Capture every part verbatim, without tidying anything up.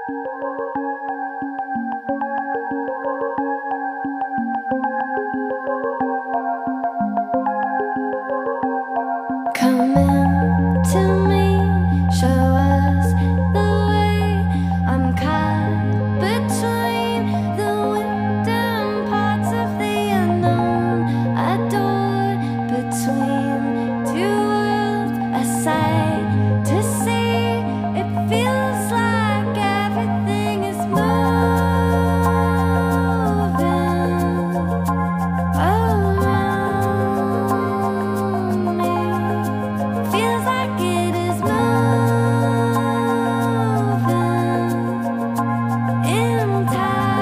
Come in to me, show us the way. I'm caught between the wind and parts of the unknown. Adored between two worlds, a sight to see. It feels like everything is moving around me. Feels like it is moving in time.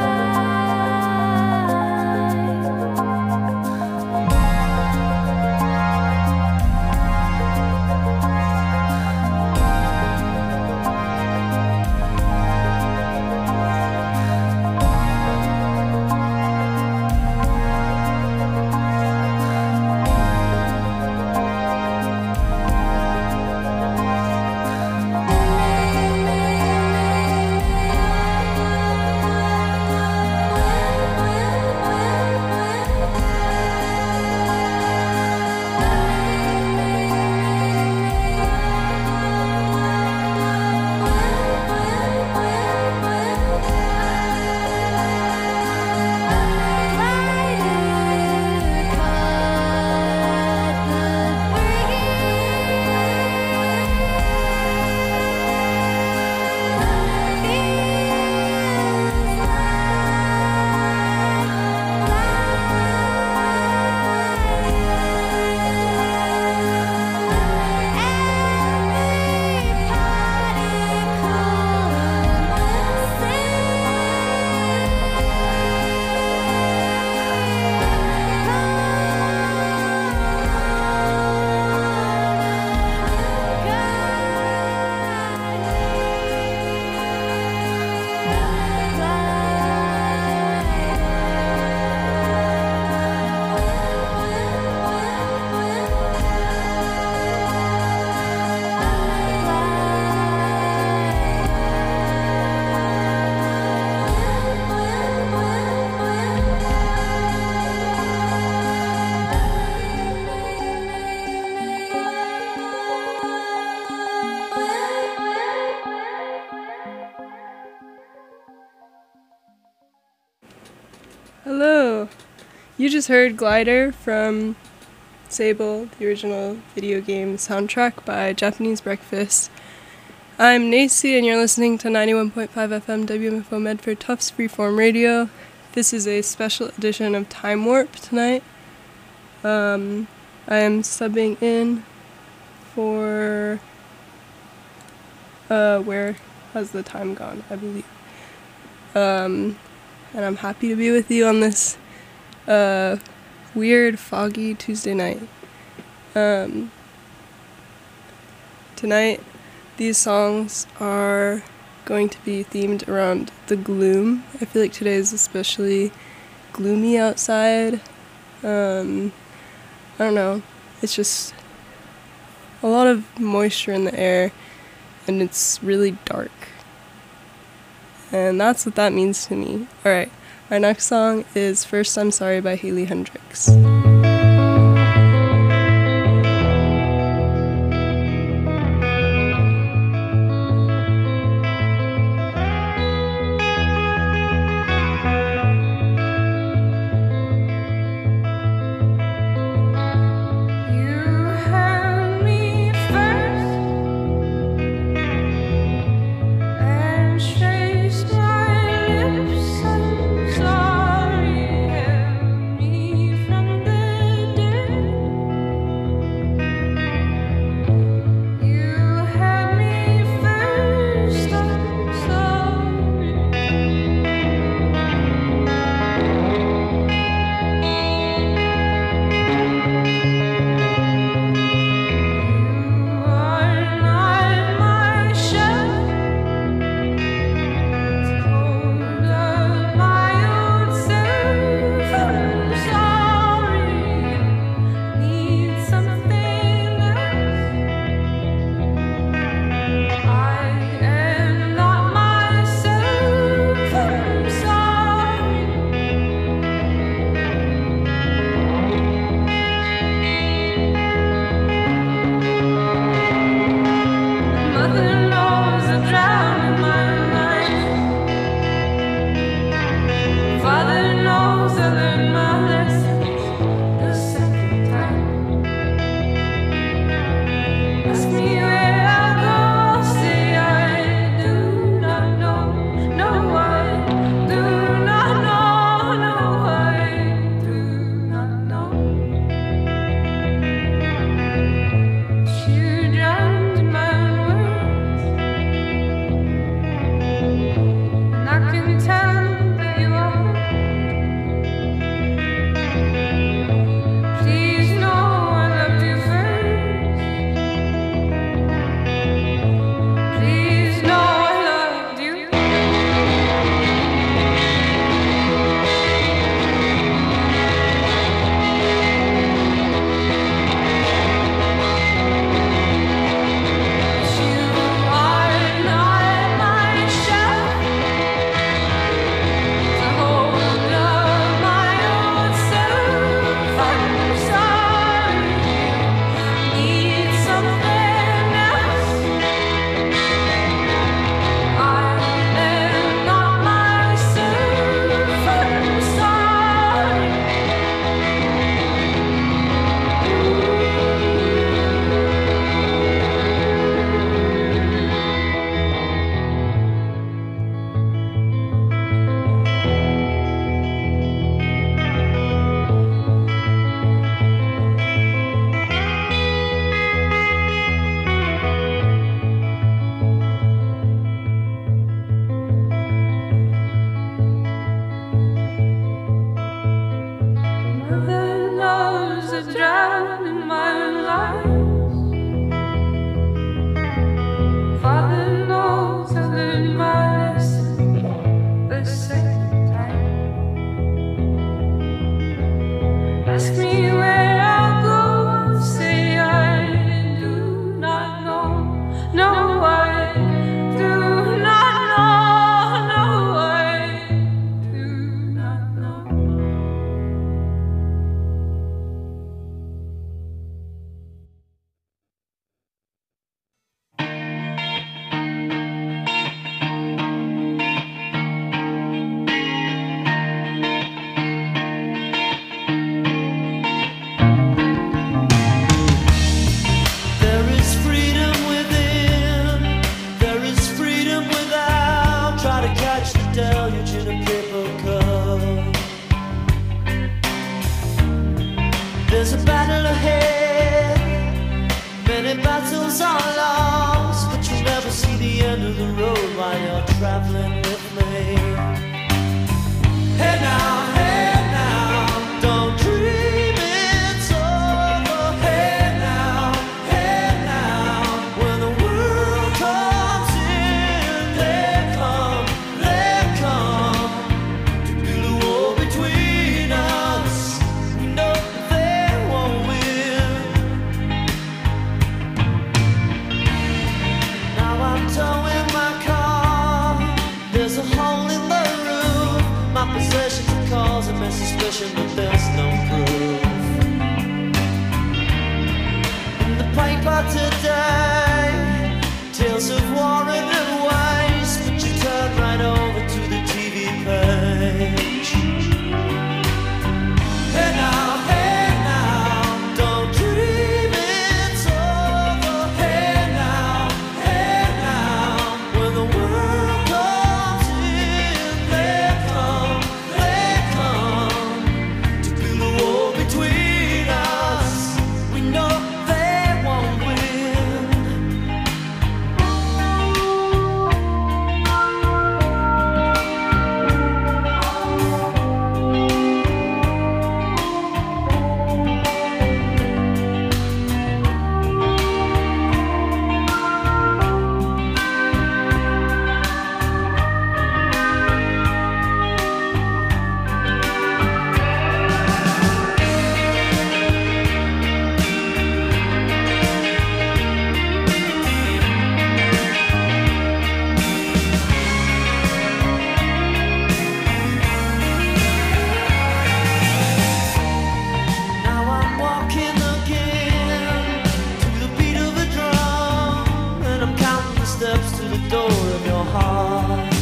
Hello! You just heard Glider from Sable, the original video game soundtrack by Japanese Breakfast. I'm Nacy and you're listening to ninety-one point five F M W M F O Medford Tufts Freeform Radio. This is a special edition of Time Warp tonight. Um, I am subbing in for... Uh, where has the time gone, I believe. Um... And I'm happy to be with you on this uh, weird, foggy Tuesday night. Um, tonight, these songs are going to be themed around the gloom. I feel like today is especially gloomy outside. Um, I don't know. It's just a lot of moisture in the air, and it's really dark. And that's what that means to me. Alright, our next song is First I'm Sorry by Haley Hendrix. From the while you're traveling with me. Hey now, hey now, don't dream it's over. Hey now, hey now, when the world comes in, they come, they come to build a wall between us. We know they won't win. Now I'm towing my car. There's a hole in the roof. My possessions are causing me suspicion, but there's no proof. In the paper today, tales of war and waste, but you turn right over to the T V page. Hey now, hey now, don't dream it's over. Hey now, hey now, when the world comes in, they come, they come to build a wall between us. We know they won't win. Now I'm walking again to the beat of a drum, and I'm counting the steps to the door of your heart.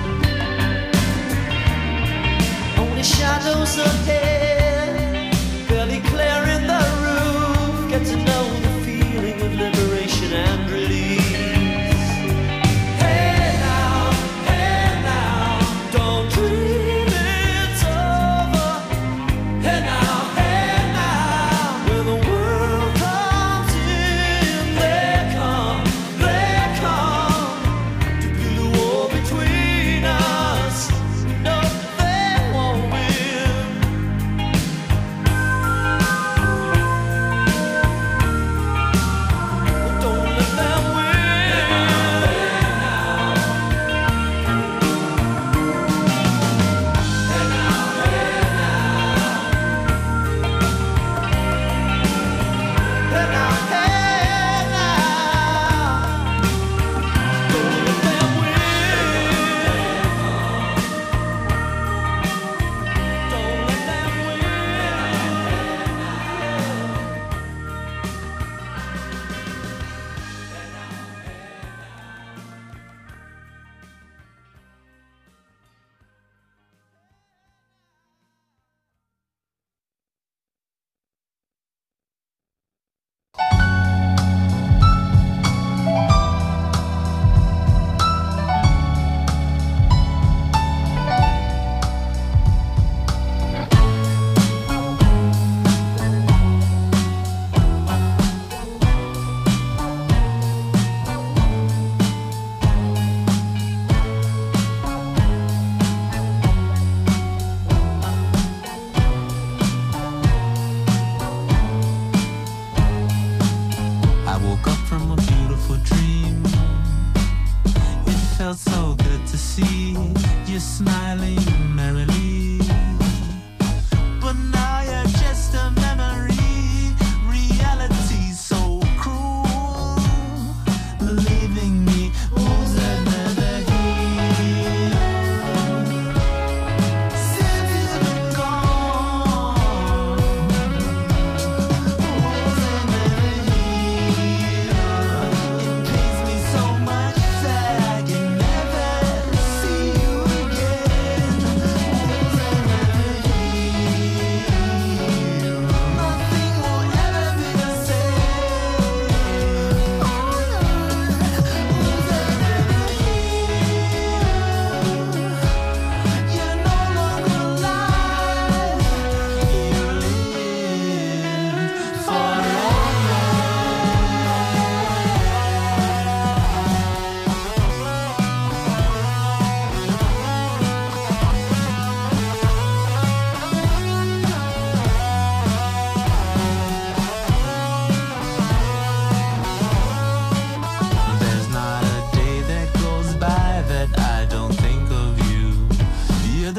Only shadows ahead, barely clearing the roof. Get to know the feeling of liberation and release. Hey now, hey now, don't dream it's over. Hey now, hey now, when the world comes in, they come, they come to build a wall between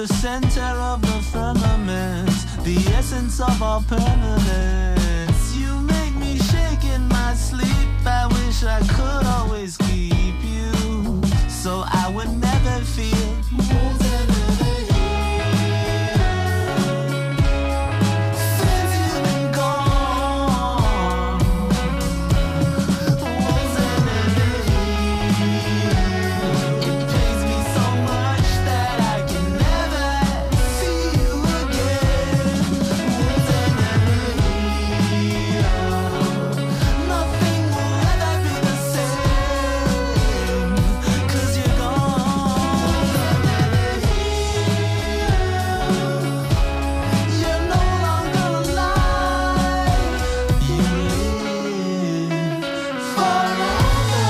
the center of the firmament, the essence of our permanence. You make me shake in my sleep. I wish I could always keep you, so I would never feel. Since you've been gone, it pains me so much that I can never see you again. Nothing will ever be the same, 'cause you're gone. You're no longer alive. You live forever,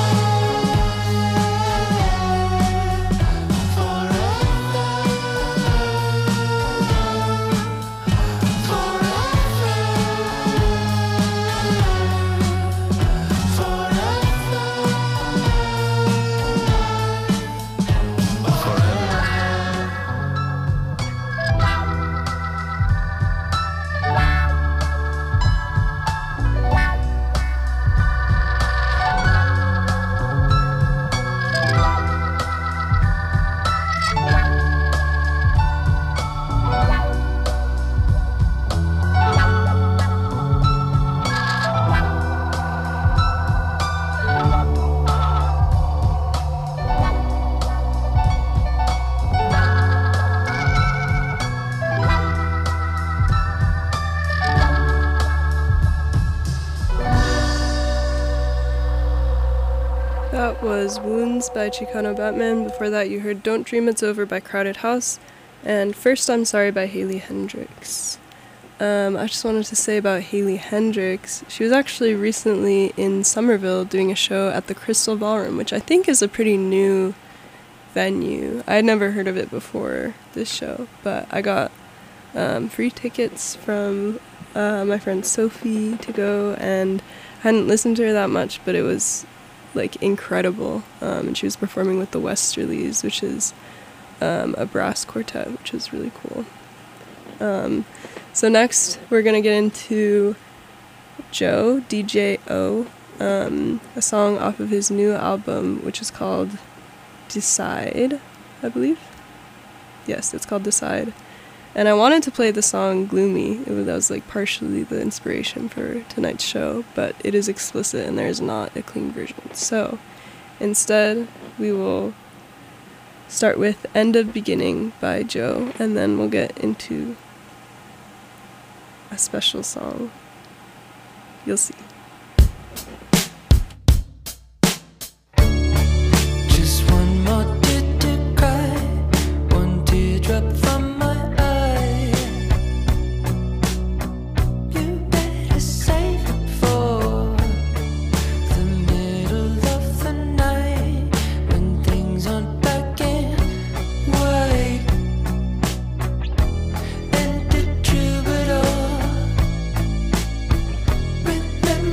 That was Wounds by Chicano Batman. Before that, you heard Don't Dream It's Over by Crowded House, and First I'm Sorry by Haley Hendrix. Um, I just wanted to say about Haley Hendrix, she was actually recently in Somerville doing a show at the Crystal Ballroom, which I think is a pretty new venue. I had never heard of it before this show, but I got um, free tickets from uh, my friend Sophie to go, and I hadn't listened to her that much, but it was like incredible. Um, and she was performing with the Westerlies, which is um, a brass quartet, which is really cool. Um, so next we're gonna get into Joe, D J O, um, a song off of his new album, which is called Decide, I believe. Yes, it's called Decide. And I wanted to play the song Gloomy. It was, that was like partially the inspiration for tonight's show, but it is explicit and there is not a clean version. So instead, we will start with End of Beginning by Joe, and then we'll get into a special song. You'll see. Just one more tear to cry, one teardrop from my eye. You better save it for the middle of the night, when things aren't black and white. And the troubadour, remember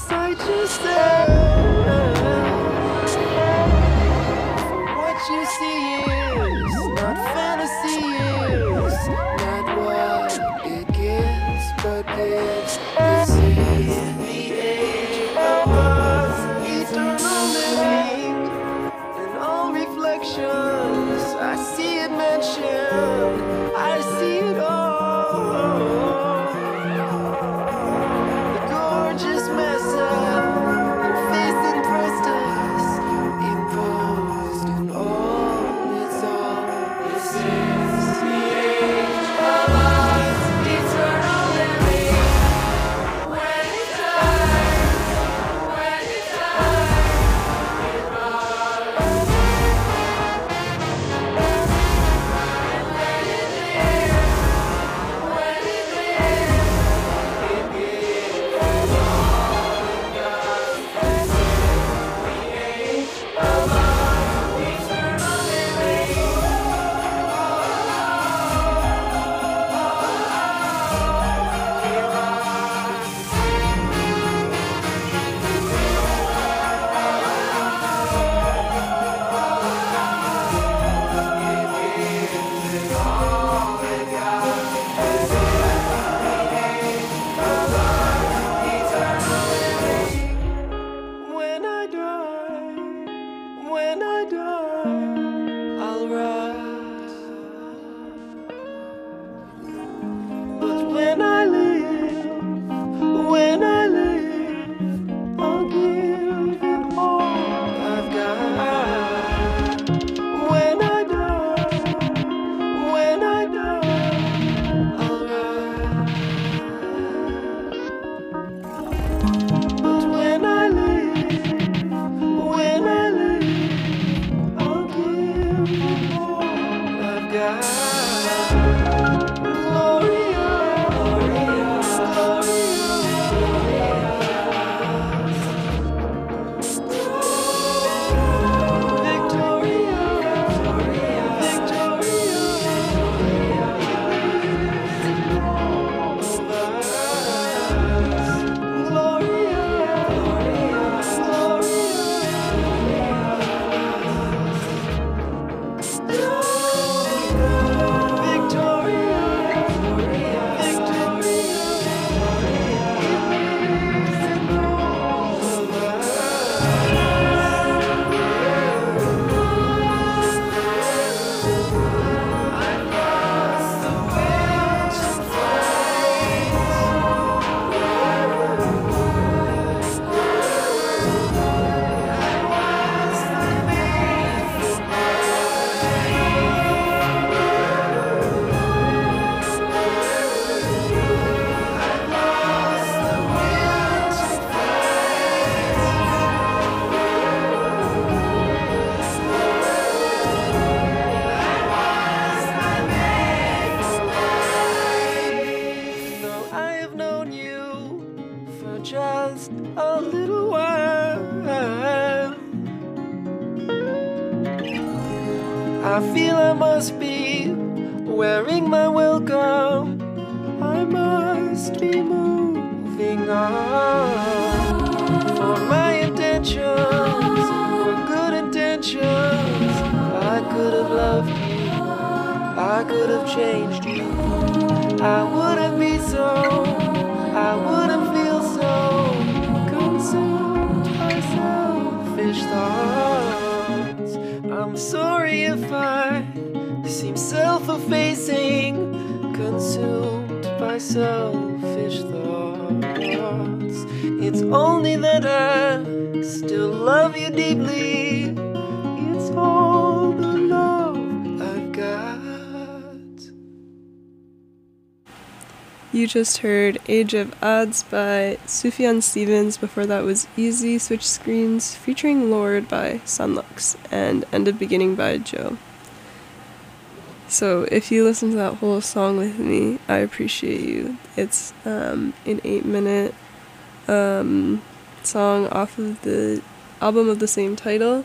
sight you stand. What you see is not fantasy, is not what it gives, but gives. This is the age of us, eternal living, and all reflections. I see it mentioned, I see it all. The gorgeous method your face impressed us, imposed in all its all. This is the age of us, eternal living. When it's time, when it's time, give up. And when it is, when it is, it gives all it does. This is the age of us, eternal living. When I die, when I die, I'll rise. But when I live, when I live, I'll give it all I've got. When I die, when I die, I'll rise. But when I live, when I live, I'll give it all I've got. Gloria, Gloria, Victoria, Though I have known you for just a little while, I feel I must be wearing my welcome. I must be moving on. For my intentions were good intentions. I could have loved you, I could have changed you. I wouldn't be so, I wouldn't feel so consumed by selfish thoughts. I'm sorry if I seem self-effacing, consumed by selfish thoughts. It's only that I still love you deeply. It's all the love I've got. You just heard Age of Odds by Sufjan Stevens. Before that was Easy Switch Screens featuring Lord by Sunlux, and End of Beginning by Joe. So if you listen to that whole song with me, I appreciate you. It's um, an eight minute um, song off of the album of the same title,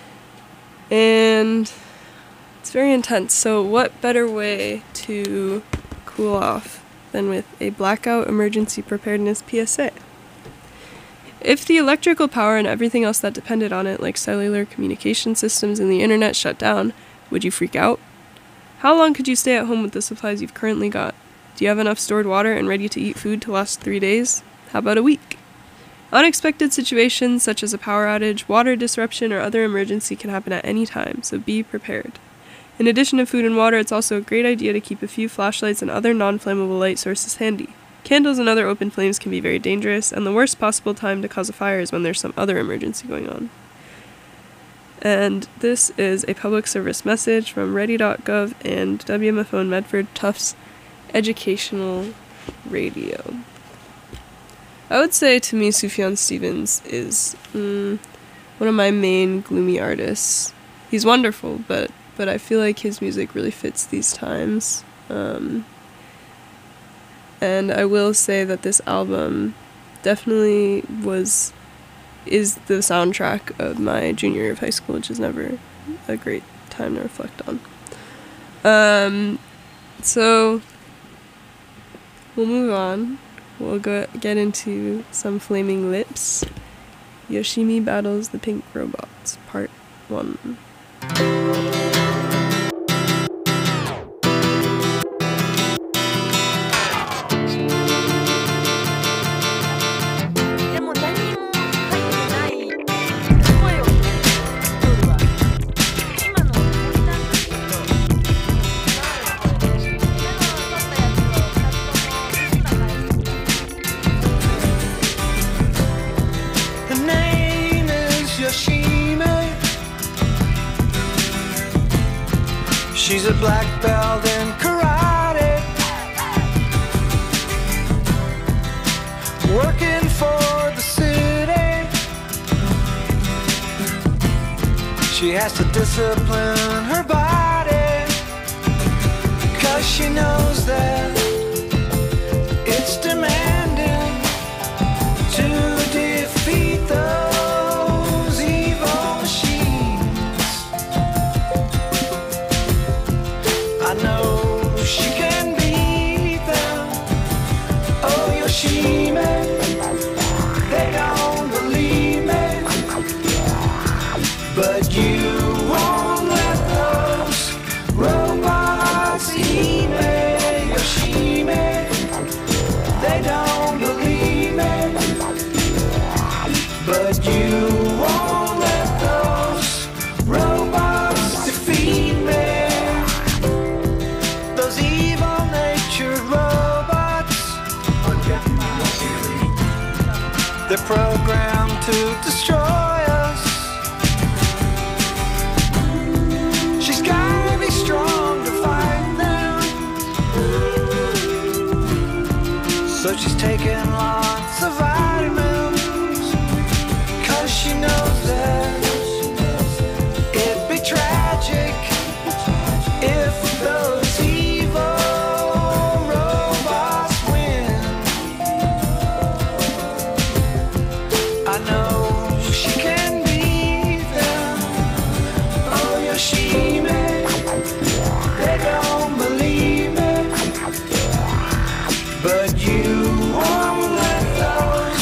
and it's very intense. So what better way to cool off than with a blackout emergency preparedness P S A. If the electrical power and everything else that depended on it, like cellular communication systems and the internet, shut down, would you freak out? How long could you stay at home with the supplies you've currently got? Do you have enough stored water and ready-to-eat food to last three days? How about a week? Unexpected situations such as a power outage, water disruption, or other emergency can happen at any time, so be prepared. In addition to food and water, it's also a great idea to keep a few flashlights and other non-flammable light sources handy. Candles and other open flames can be very dangerous, and the worst possible time to cause a fire is when there's some other emergency going on. And this is a public service message from ready dot gov and W M F O and Medford Tufts Educational Radio. I would say to me Sufjan Stevens is mm, one of my main gloomy artists. He's wonderful, but, but I feel like his music really fits these times. Um, and I will say that this album definitely was... is the soundtrack of my junior year of high school, which is never a great time to reflect on. Um, so, we'll move on. We'll go get into some Flaming Lips. Yoshimi Battles the Pink Robots, Part one. でも何にも入ってない声を取るわ。今のモニターの時と今の声で目の取ったやつをふたつとも今返す。 Her name is Yoshime. She's a black belt in karate, working for the city. She has to discipline her body, 'cause she knows that it's demanding to defeat those evil machines. I know she can beat them. Oh, Yoshime, they don't believe me, but you won't let those robots eat me. Yoshime, they don't believe me, but you won't let those robots defeat me. Those evil-natured robots, they're programmed to destroy us. She's gotta be strong to fight them, so she's taking lots of vitamins, 'cause she knows that it'd be tragic if those evil robots win. I know she can beat them. Oh, Yoshime, they don't believe me, but you won't let those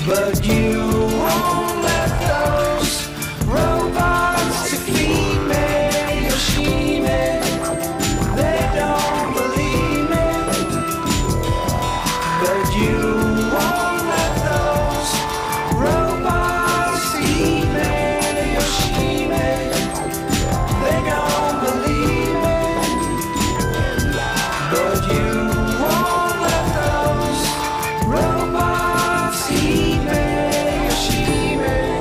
But you won't let those robots defeat me. You're scheming, they don't believe me. But you won't let those robots eat me. You're scheming, they don't believe me. But you won't let those robots eat me. You're scheming.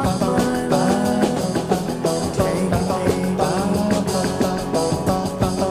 Take me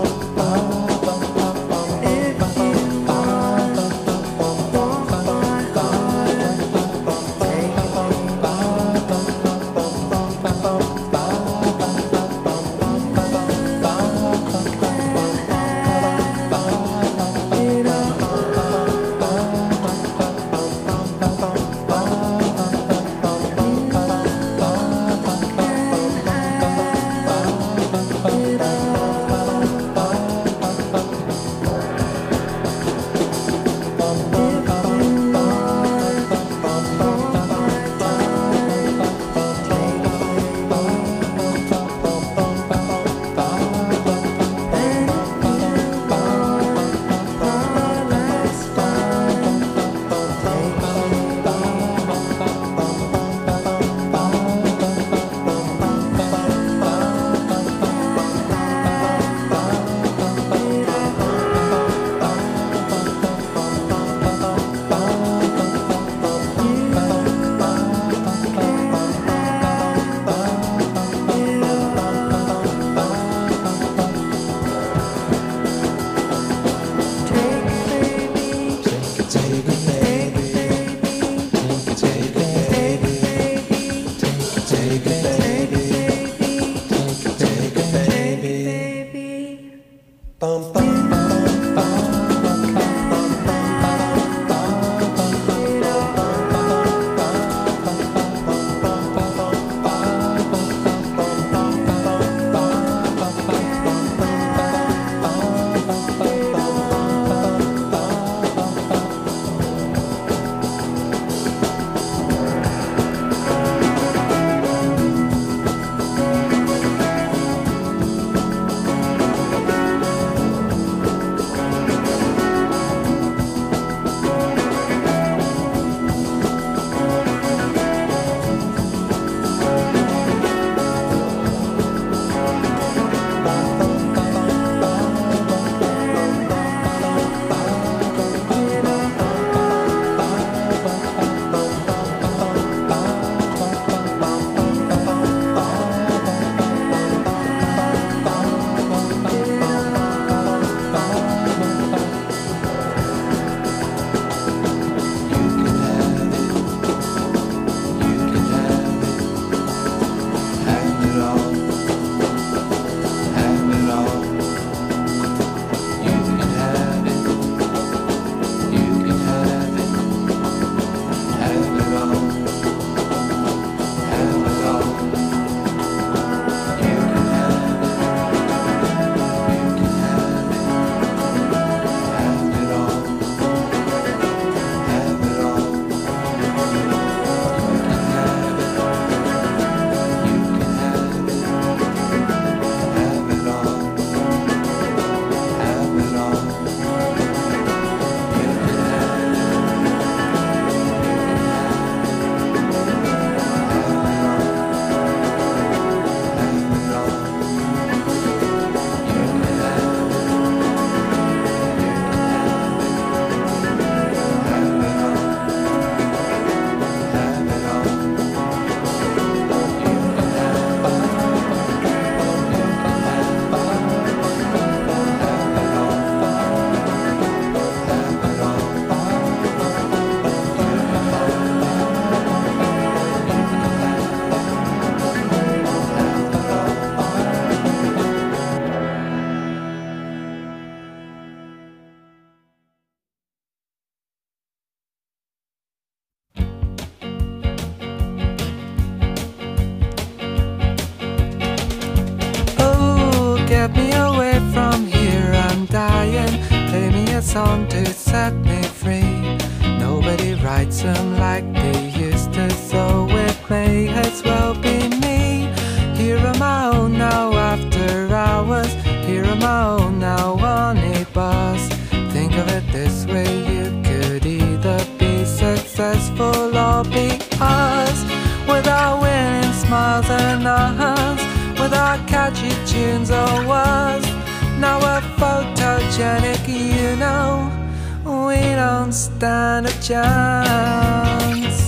song to set me free. Nobody writes them like they used to, so it may as well be me. Here on my own now after hours, here on my own now on a bus. Think of it this way, you could either be successful or be us. Without winning smiles and nods, without catchy tunes or words. Now we're photogenic, you know, we don't stand a chance.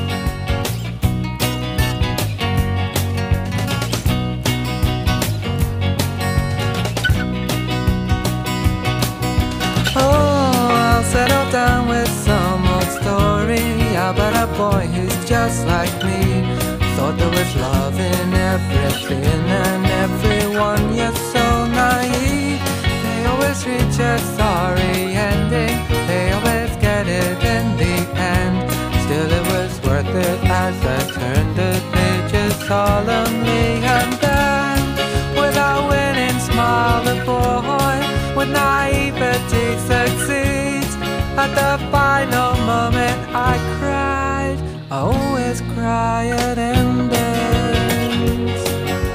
Settle down with some old story about a boy who's just like me. Thought there was love in everything and everyone, you're so naive. They always reach a sorry ending, they always get it in the end. Still it was worth it as I turned the pages solemnly. And then, without winning, smile the boy with naivety succeeds. At the final moment I cried, I always cry at endings.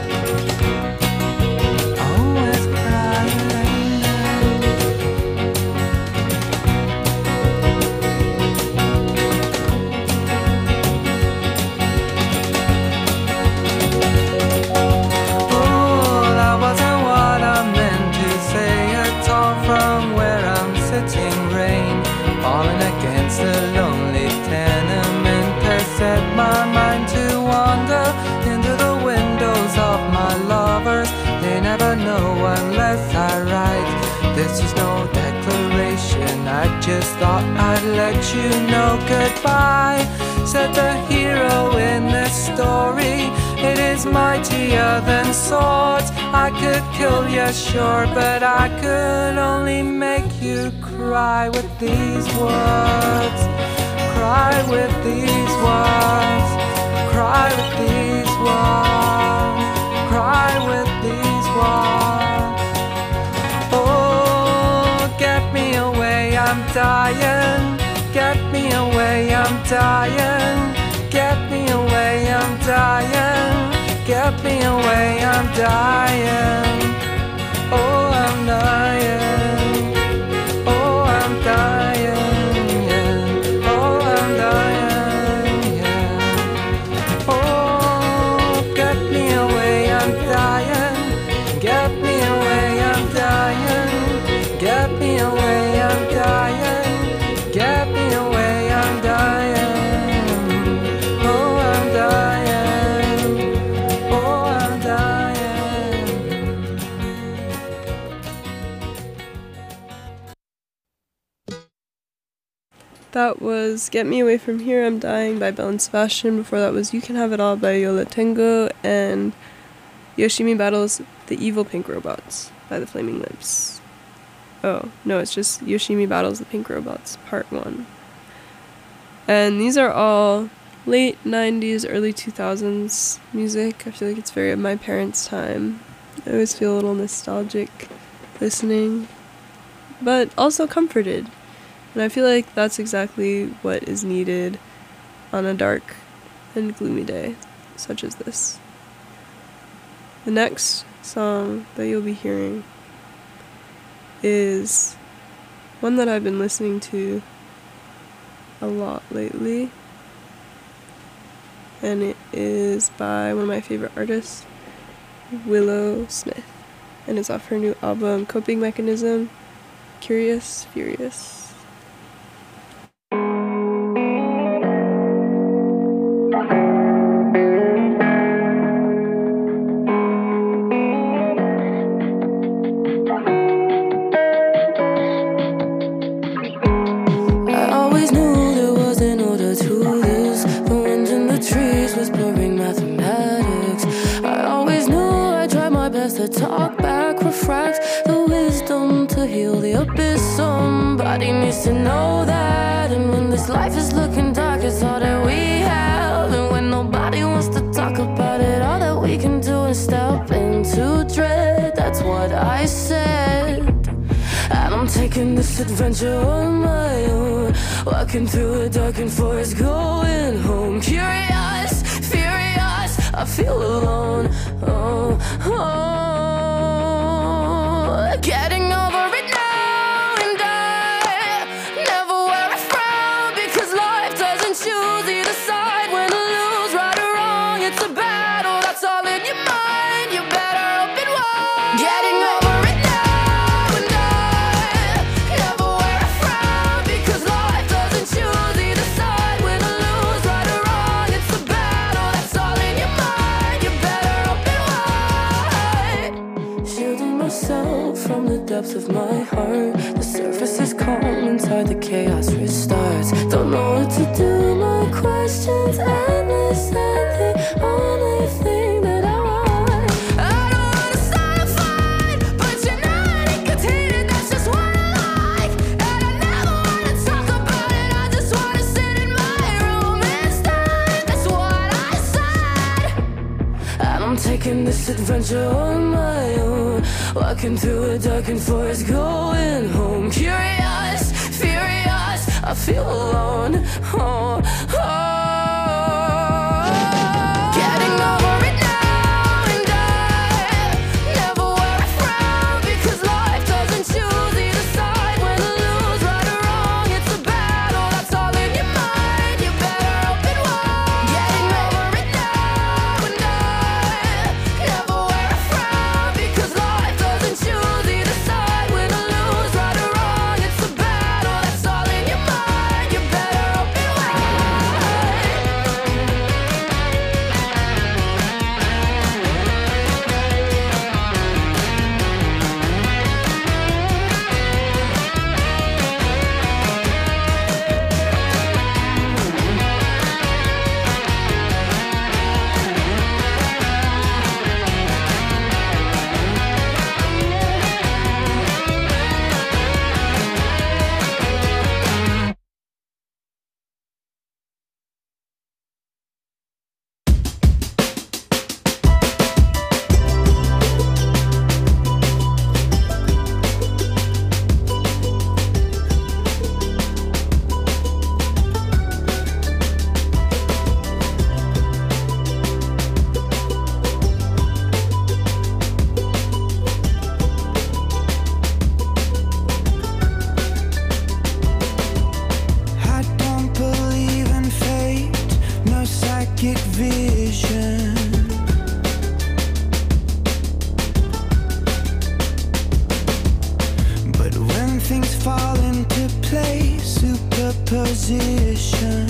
I always cry at Oh, that wasn't what I meant to say at all. From where I'm sitting, rain falling against the lonely tenement has set my mind to wander into the windows of my lovers. They never know unless I write. This is no declaration, I just thought I'd let you know goodbye. Said the hero in this story, it is mightier than swords. I could kill you, sure, but I could only make you cry with these words. Cry with these words. Cry with these words. Cry with these words. Oh, get me away, I'm dying. Get me away, I'm dying. Get me away, I'm dying. Get me away, I'm dying. Oh, I'm dying. Oh, I'm dying, yeah. Oh, I'm dying, yeah. Oh, get me away, I'm dying. Get me away, I'm dying. Get me away, I'm dying. Get me away, I'm dying. Oh, I'm dying. Oh, I'm dying. That was Get Me Away From Here, I'm Dying by Belle and Sebastian. Before that was You Can Have It All by Yo La Tengo, and Yoshimi Battles the Evil Pink Robots by The Flaming Lips. Oh, no, it's just Yoshimi Battles the Pink Robots, part one. And these are all late nineties, early two thousands music. I feel like it's very of my parents' time. I always feel a little nostalgic listening, but also comforted. And I feel like that's exactly what is needed on a dark and gloomy day, such as this. The next song that you'll be hearing is one that I've been listening to a lot lately. And it is by one of my favorite artists, Willow Smith. And it's off her new album, Coping Mechanism, Curious Furious. Talk back, refract the wisdom to heal the abyss. Somebody needs to know that. And when this life is looking dark, it's all that we have. And when nobody wants to talk about it, all that we can do is step into dread. That's what I said. And I'm taking this adventure on my own, walking through a darkened forest, going home. Curious, furious, I feel alone. Oh, oh, getting over it now, and I never wear a frown, because life doesn't choose either side. Win or lose, right or wrong, it's a battle that's all in your mind. You better open wide. Getting over it now, and I never wear a frown, because life doesn't choose either side. Win or lose, right or wrong, it's a battle that's all in your mind. You better open wide. Shielding myself from the depths of my heart. The surface is calm, inside the chaos restarts. Don't know what to do, my questions endless, and the only thing that I want. I don't wanna start a fight, but you're not inconvenient, that's just what I like. And I never wanna talk about it, I just wanna sit in my room instead. That's what I said. And I'm taking this adventure on my own, walking through a darkened forest, going home. Curious, furious, I feel alone. Oh, oh. Getting over it now, and I never wear a frown, because life doesn't choose either side. Win or lose, right or wrong, it's a battle that's all in your mind. You better open wide. Getting over it now, and I never wear a frown, because life doesn't choose either side. Win or lose, right or wrong, it's a battle that's all in your mind. You better open wide. I don't believe in fate, no psychic vision. But when things fall into place, superposition.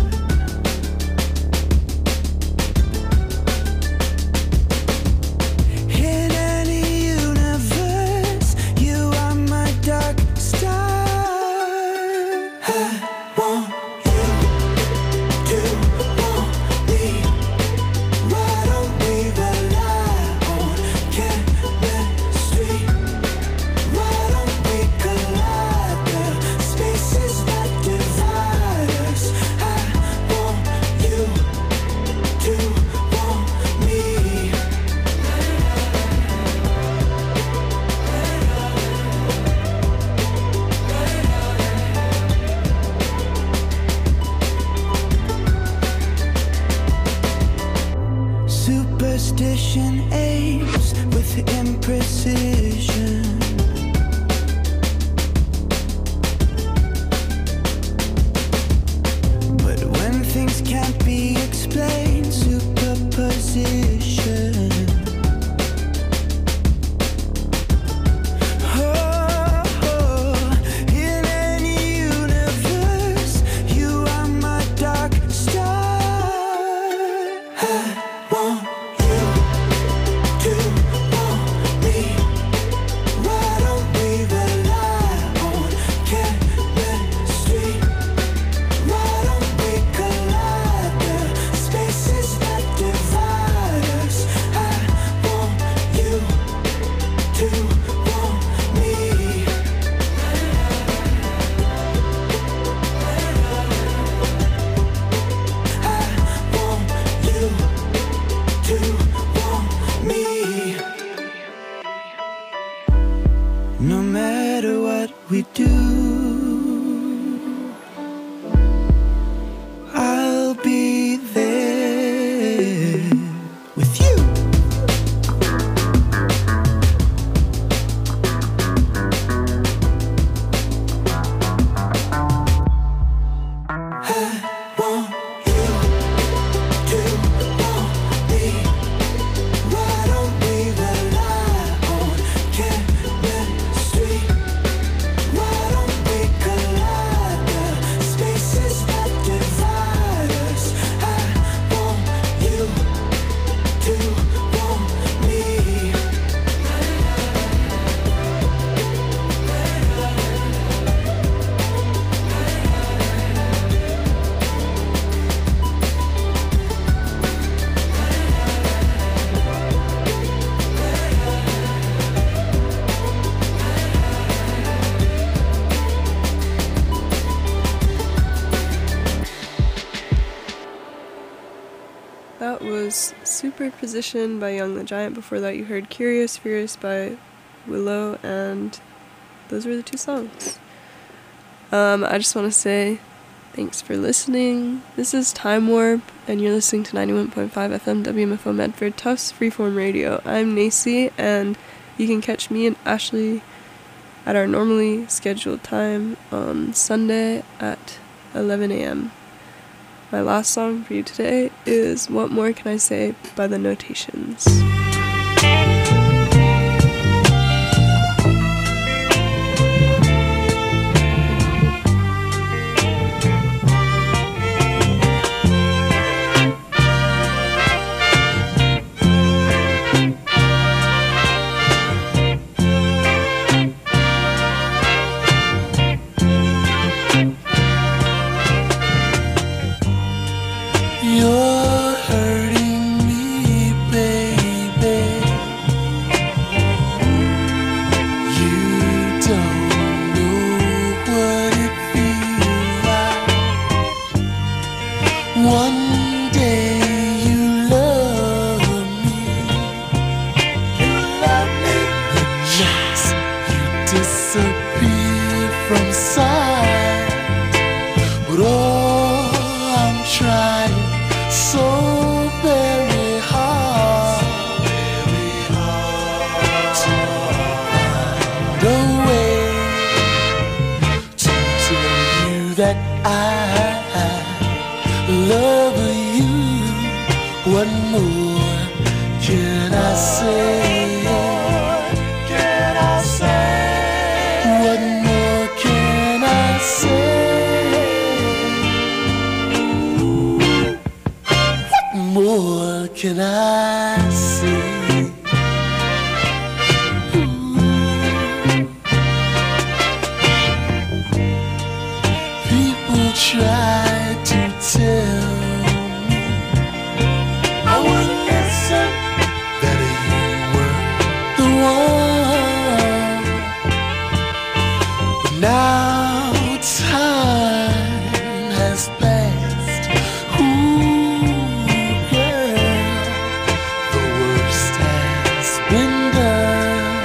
In any universe, you are my dark star. I want you to want me. Why don't we rely on chemistry? Why don't we collide? The spaces that divide us. I want you to want me. Superstition aims with imprecision. But when things can't be explained, superposition. Oh, in any universe, you are my dark star. I want you to want me. Why don't we rely on chemistry? Why don't we collide? The spaces that divide us. That was Superposition by Young the Giant. Before that, you heard Curious Furious by Willow, and those were the two songs. Um, I just want to say thanks for listening. This is Time Warp, and you're listening to ninety-one point five F M W M F O Medford, Tufts Freeform Radio. I'm Nacy, and you can catch me and Ashley at our normally scheduled time on Sunday at eleven a.m. My last song for you today is What More Can I Say by The Notations. You're hurting me, baby. You don't know what it feels like. One day you love me, you love me, the next you disappear from sight. But oh, I'm trying so very hard, very hard to find a way to tell you that I love you. What more can I say? Can I say? What more can I say? More can I say? Ooh. People try to tell me I wouldn't listen, that you were the one. But now time has passed. Ooh, the worst has been done.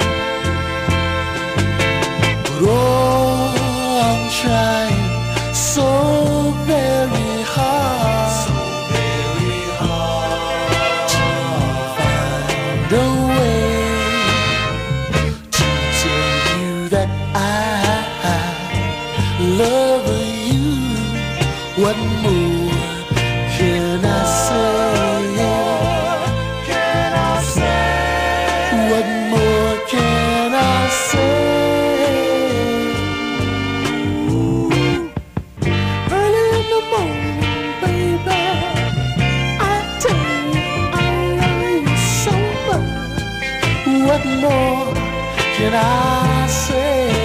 But oh, I'm trying so very hard, so very hard to find a way to tell you that I love you. What more can I say? Can I say? What more can I say? Early in the morning, baby, I tell you I love you so much. What more can I say?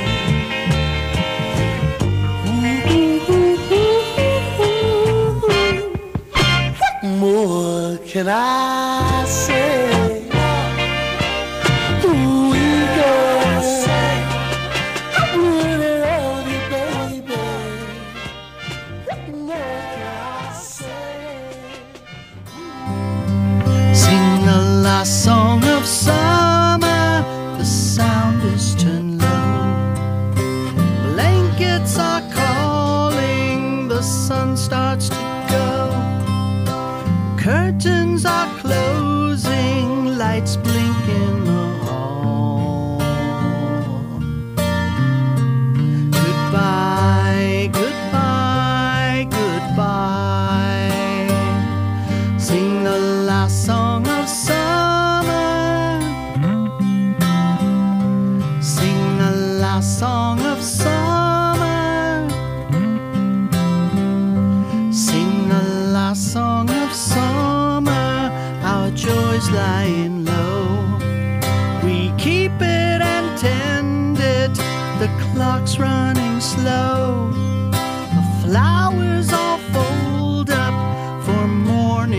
More can I say? Ooh, girl, I really love you, baby. What more can I say? Sing the last song of summer, the sound is turned low. Blankets are calling, the sun starts to go. Curtains are closing, lights blink in the hall. Goodbye, goodbye, goodbye. Sing the last song of summer. Sing the last song of summer. Sing the last song of summer. Our joys lying low. We keep it and tend it. The clock's running slow.